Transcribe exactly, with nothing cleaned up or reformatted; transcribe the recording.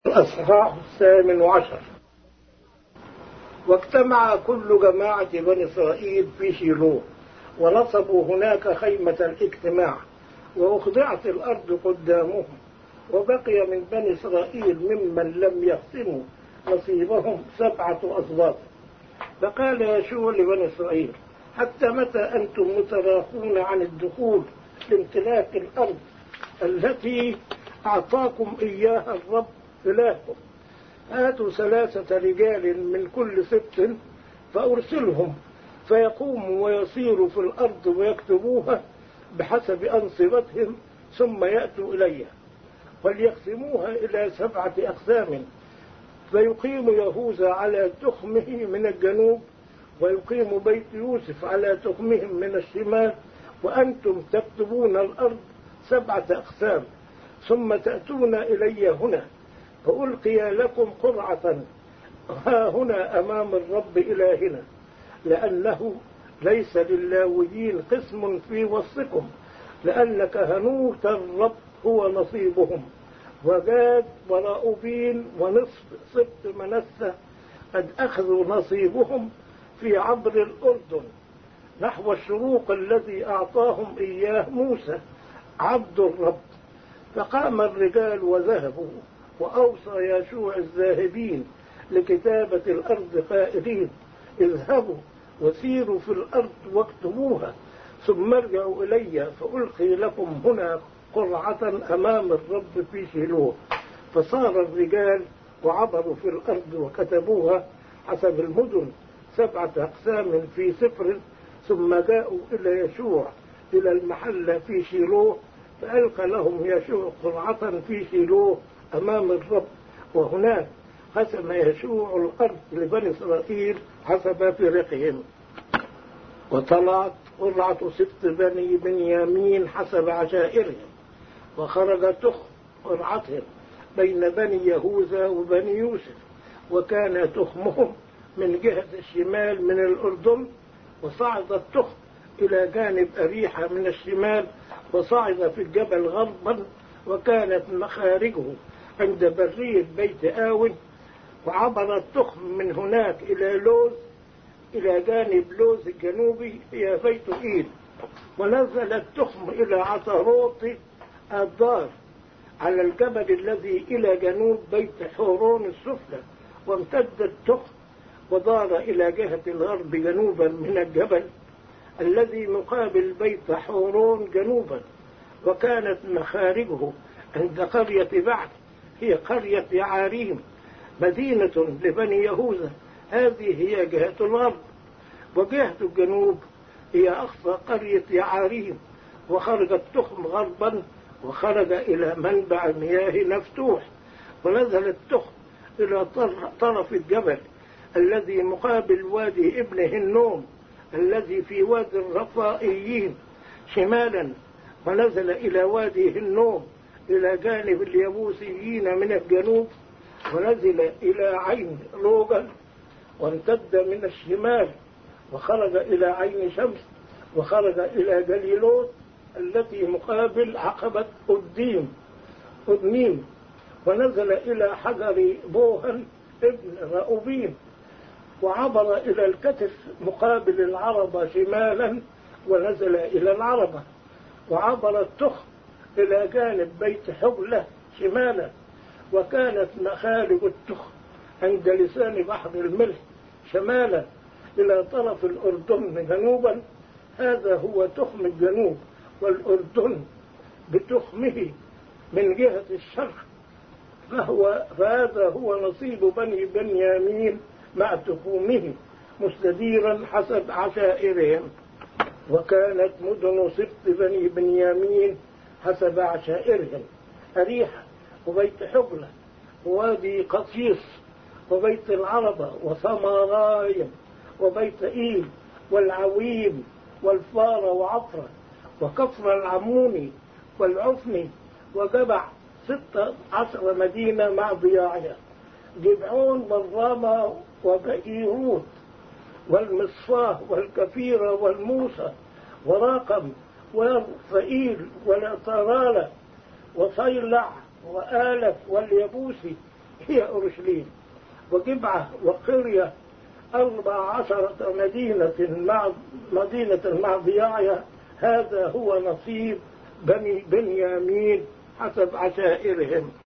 الأصحاح الثامن عشر. واجتمع كل جماعة بني إسرائيل في شيلوه، ونصبوا هناك خيمة الاجتماع، وأخضعت الأرض قدامهم. وبقي من بني إسرائيل ممن لم يقسموا نصيبهم سبعة أسباط. فقال يشوع لبني إسرائيل: حتى متى أنتم متراخون عن الدخول لامتلاك الأرض التي أعطاكم إياها الرب إلهكم؟ هاتوا ثلاثة رجال من كل سبط فأرسلهم، فيقوموا ويصيروا في الأرض ويكتبوها بحسب أنصبتهم، ثم يأتوا إلي، وليقسموها إلى سبعة أقسام. فيقيم يهوذا على تخمه من الجنوب، ويقيم بيت يوسف على تخمهم من الشمال، وأنتم تكتبون الأرض سبعة أقسام. ثم تأتون إلي هنا، فألقي لكم قرعة ها هنا أمام الرب إلهنا، لأنه ليس للاويين قسم في وسطكم، لأن كهنوت الرب هو نصيبهم. وجاد وراؤوبين ونصف سبط منسى قد أخذوا نصيبهم في عبر الأردن نحو الشروق الذي أعطاهم إياه موسى عبد الرب. فقام الرجال وذهبوا، وأوصى يشوع الذاهبين لكتابة الأرض قائلين: اذهبوا وسيروا في الأرض واكتبوها، ثم ارجعوا إلي، فألقي لكم هنا قرعة أمام الرب في شيلوه. فصار الرجال وعبروا في الأرض وكتبوها حسب المدن سبعة أقسام في سفر. ثم جاءوا إلى يشوع إلى المحل في شيلوه، فألقى لهم يشوع قرعة في شيلوه أمام الرب، وهناك قسم يشوع الأرض لبني إسرائيل حسب فرقهم. وطلعت قرعة سبط بني بنيامين حسب عشائرهم، وخرج تخم قرعتهم بين بني يهوذا وبني يوسف، وكان تخمهم من جهة الشمال من الأردن، وصعد التخم إلى جانب أريحة من الشمال، وصعد في الجبل غربا، وكانت مخارجه عند برية بيت آون. وعبر التخم من هناك إلى لوز إلى جانب لوز الجنوبي هي بيت إيل، ونزل التخم إلى عطاروت الدار على الجبل الذي إلى جنوب بيت حورون السفلى. وامتد التخم ودار إلى جهة الغرب جنوبا من الجبل الذي مقابل بيت حورون جنوبا، وكانت مخارجه عند قرية بعد هي قرية يعاريم مدينة لبني يهوذا. هذه هي جهة الغرب، وجهة الجنوب هي أقصى قرية يعاريم. وخرج التخم غربا، وخرج إلى منبع مياه مفتوح، ونزل التخم إلى طرف الجبل الذي مقابل وادي ابن هنوم الذي في وادي الرفائيين شمالا، ونزل إلى وادي هنوم إلى جانب اليبوسيين من الجنوب، ونزل إلى عين روجل، وامتد من الشمال وخرج إلى عين شمس، وخرج إلى جليلوت التي مقابل عقبة أديم أدميم، ونزل إلى حجر بوهن ابن راؤوبين، وعبر إلى الكتف مقابل العربة شمالا، ونزل إلى العربة. وعبر التخم إلى جانب بيت حبلة شمالا، وكانت مخارج التخم عند لسان بحر الملح شمالا إلى طرف الأردن جنوبا. هذا هو تخم الجنوب، والأردن بتخمه من جهة الشرق، فهو فهذا هو نصيب بني بنيامين مع تخومه مستديرا حسب عشائرهم. وكانت مدن سبط بني بنيامين حسب عشائرهم: أريحة، وبيت حبلة، ووادي قطيس، وبيت العربة، وثمرايم، وبيت إيل، والعويم، والفار، وعفرة، وكفر العموني، والعفني، وجبع، ستة عشر مدينة مع ضياعها: جبعون والرامة وبئيروت والمصفاه والكفيرة والموسى وراقم ورفائيل والأطرالة وصيلع وآلف واليبوسي هي أورشليم، وجبعة وقرية أربع عشرة مدينة مع مدينة مع ضياعها. هذا هو نصيب بني بنيامين حسب عشائرهم.